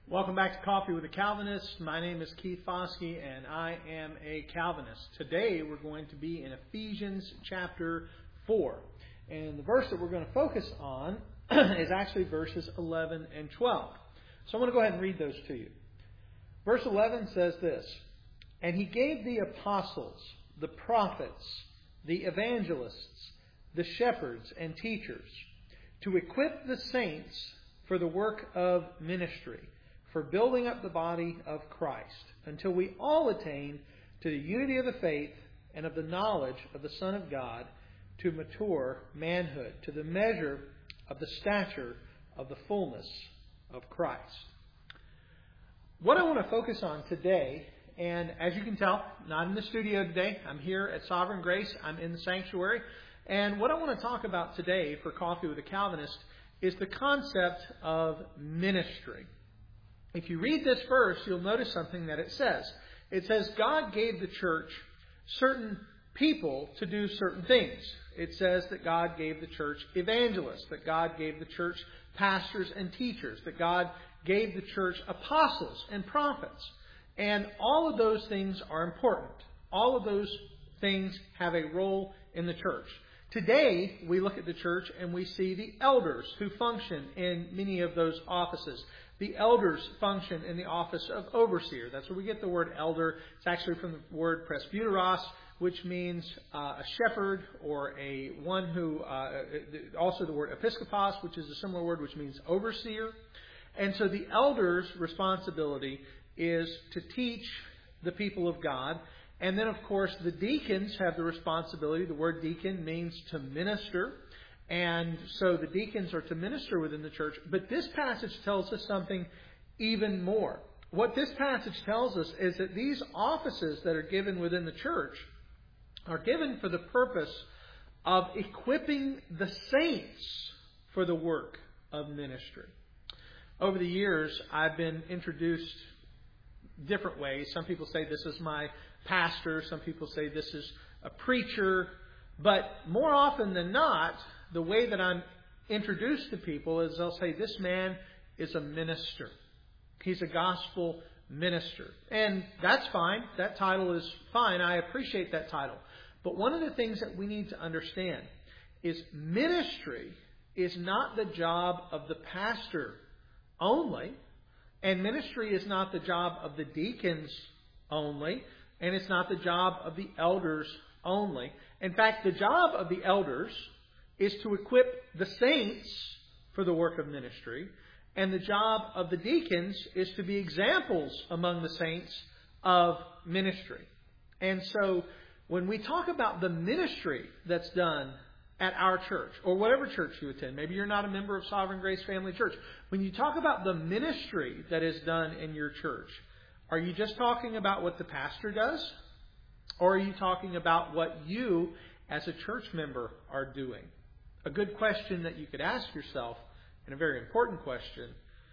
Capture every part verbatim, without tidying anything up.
Welcome back to Coffee with a Calvinist. My name is Keith Foskey, and I am a Calvinist. Today we're going to be in Ephesians chapter four. And the verse that we're going to focus on is actually verses eleven and twelve. So I'm going to go ahead and read those to you. Verse eleven says this, "And he gave the apostles, the prophets, the evangelists, the shepherds and teachers, to equip the saints for the work of ministry, for building up the body of Christ, until we all attain to the unity of the faith and of the knowledge of the Son of God, to mature manhood, to the measure of the stature of the fullness of Christ." What I want to focus on today, and as you can tell, not in the studio today, I'm here at Sovereign Grace, I'm in the sanctuary, and what I want to talk about today for Coffee with a Calvinist is the concept of ministry. If you read this verse, you'll notice something that it says. It says God gave the church certain people to do certain things. It says that God gave the church evangelists, that God gave the church pastors and teachers, that God gave the church apostles and prophets. And all of those things are important. All of those things have a role in the church. Today, we look at the church and we see the elders who function in many of those offices. The elders function in the office of overseer. That's where we get the word elder. It's actually from the word presbyteros, which means uh, a shepherd or a one who, uh, also the word episkopos, which is a similar word, which means overseer. And so the elder's responsibility is to teach the people of God. And then, of course, the deacons have the responsibility. The word deacon means to minister. And so the deacons are to minister within the church. But this passage tells us something even more. What this passage tells us is that these offices that are given within the church are given for the purpose of equipping the saints for the work of ministry. Over the years, I've been introduced different ways. Some people say this is my pastor. Some people say this is a preacher. But more often than not, the way that I'm introduced to people is they'll say, this man is a minister. He's a gospel minister. And that's fine. That title is fine. I appreciate that title. But one of the things that we need to understand is ministry is not the job of the pastor only. And ministry is not the job of the deacons only. And it's not the job of the elders only. In fact, the job of the elders is to equip the saints for the work of ministry. And the job of the deacons is to be examples among the saints of ministry. And so when we talk about the ministry that's done at our church, or whatever church you attend, maybe you're not a member of Sovereign Grace Family Church. When you talk about the ministry that is done in your church, are you just talking about what the pastor does? Or are you talking about what you as a church member are doing? A good question that you could ask yourself, and a very important question,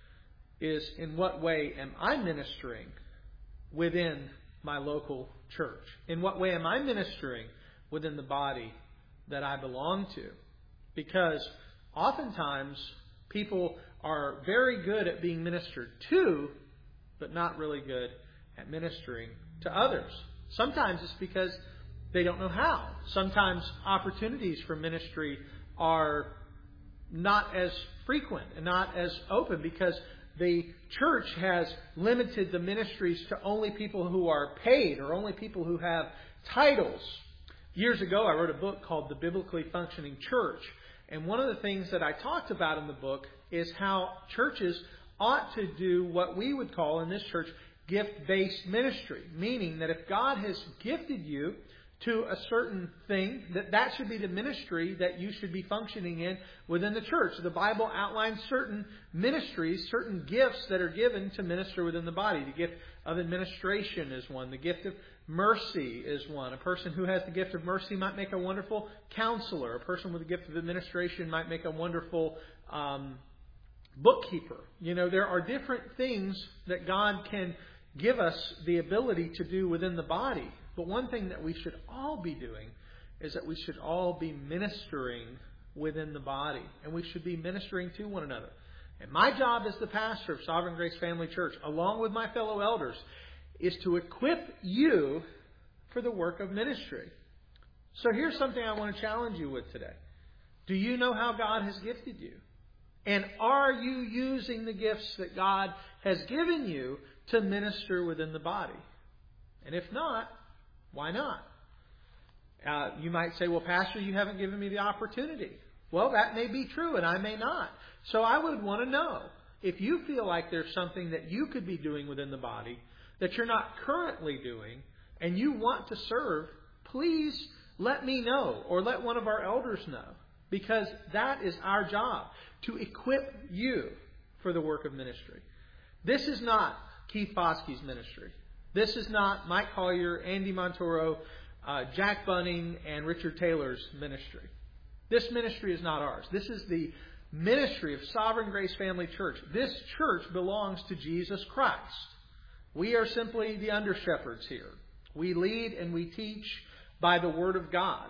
is in what way am I ministering within my local church? In what way am I ministering within the body that I belong to? Because oftentimes people are very good at being ministered to, but not really good at ministering to others. Sometimes it's because they don't know how. Sometimes opportunities for ministry are not as frequent and not as open because the church has limited the ministries to only people who are paid or only people who have titles. Years ago, I wrote a book called The Biblically Functioning Church. And one of the things that I talked about in the book is how churches ought to do what we would call in this church gift-based ministry. Meaning that if God has gifted you to a certain thing, that that should be the ministry that you should be functioning in within the church. The Bible outlines certain ministries, certain gifts that are given to minister within the body. The gift of administration is one. The gift of mercy is one. A person who has the gift of mercy might make a wonderful counselor. A person with the gift of administration might make a wonderful um, bookkeeper. You know, there are different things that God can give us the ability to do within the body. But one thing that we should all be doing is that we should all be ministering within the body. And we should be ministering to one another. And my job as the pastor of Sovereign Grace Family Church, along with my fellow elders, is to equip you for the work of ministry. So here's something I want to challenge you with today. Do you know how God has gifted you? And are you using the gifts that God has given you to minister within the body? And if not, why not? Uh, you might say, well, Pastor, you haven't given me the opportunity. Well, that may be true, and I may not. So I would want to know, if you feel like there's something that you could be doing within the body that you're not currently doing, and you want to serve, please let me know, or let one of our elders know. Because that is our job, to equip you for the work of ministry. This is not Keith Foskey's ministry. This is not Mike Collier, Andy Montoro, uh, Jack Bunning, and Richard Taylor's ministry. This ministry is not ours. This is the ministry of Sovereign Grace Family Church. This church belongs to Jesus Christ. We are simply the under-shepherds here. We lead and we teach by the Word of God.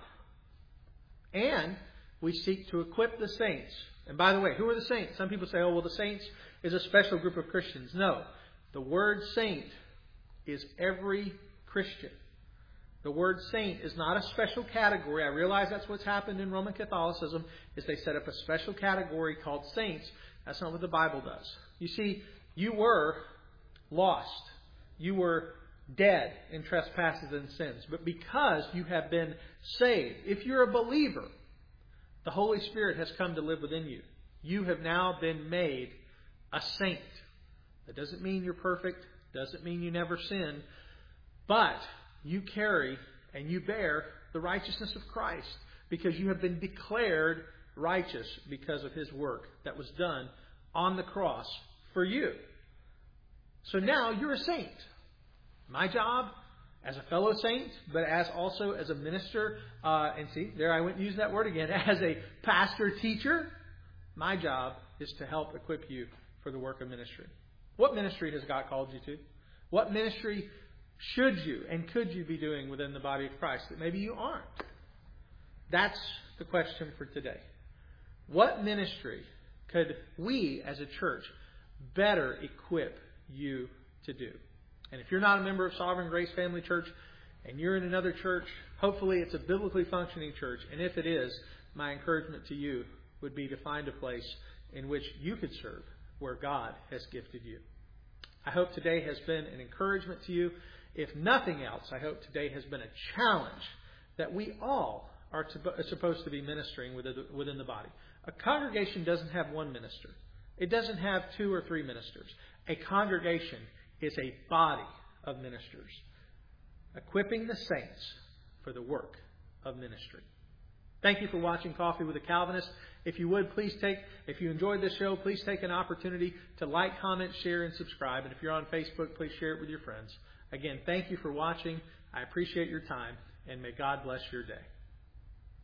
And we seek to equip the saints. And by the way, who are the saints? Some people say, oh, well, the saints is a special group of Christians. No. The word saint is every Christian. The word saint is not a special category. I realize that's what's happened in Roman Catholicism, is they set up a special category called saints. That's not what the Bible does. You see, you were lost. You were dead in trespasses and sins. But because you have been saved, if you're a believer, the Holy Spirit has come to live within you. You have now been made a saint. That doesn't mean you're perfect. Doesn't mean you never sin. But you carry and you bear the righteousness of Christ, because you have been declared righteous because of His work that was done on the cross for you. So now you're a saint. My job as a fellow saint, but as also as a minister, uh, and see, there I went and used that word again, as a pastor teacher, my job is to help equip you for the work of ministry. What ministry has God called you to? What ministry should you and could you be doing within the body of Christ that maybe you aren't? That's the question for today. What ministry could we as a church better equip you to do? And if you're not a member of Sovereign Grace Family Church and you're in another church, hopefully it's a biblically functioning church. And if it is, my encouragement to you would be to find a place in which you could serve where God has gifted you. I hope today has been an encouragement to you. If nothing else, I hope today has been a challenge that we all are to, supposed to be ministering within the body. A congregation doesn't have one minister. It doesn't have two or three ministers. A congregation is a body of ministers, equipping the saints for the work of ministry. Thank you for watching Coffee with a Calvinist. If you would, please take, if you enjoyed this show, please take an opportunity to like, comment, share, and subscribe. And if you're on Facebook, please share it with your friends. Again, thank you for watching. I appreciate your time, and may God bless your day.